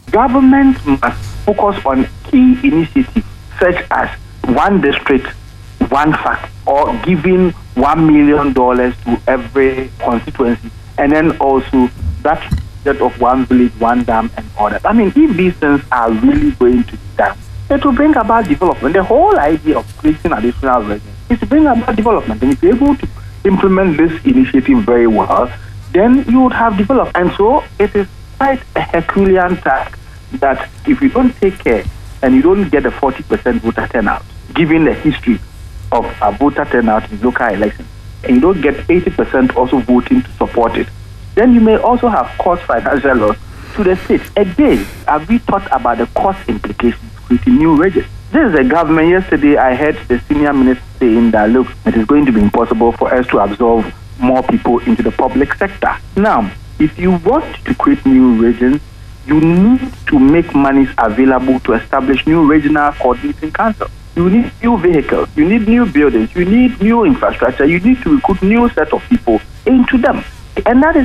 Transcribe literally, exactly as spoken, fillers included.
Government must focus on key initiatives such as one district, one fact, or giving one million dollars to every constituency, and then also that that of one village, one dam, and all that. I mean, if these things are really going to be done, it will bring about development. The whole idea of creating additional regions is to bring about development. And if you're able to implement this initiative very well, then you would have developed. And so it is quite a Herculean task that if you don't take care and you don't get a forty percent voter turnout, given the history of a voter turnout in local elections, and you don't get eighty percent also voting to support it, then you may also have caused financial loss to the state. Again, have we thought about the cost implications of creating new regions? This is a government. Yesterday, I heard the senior minister saying that, look, it is going to be impossible for us to absorb more people into the public sector. Now, if you want to create new regions, you need to make monies available to establish new regional coordinating councils. You need new vehicles, you need new buildings, you need new infrastructure, you need to recruit new set of people into them. And that is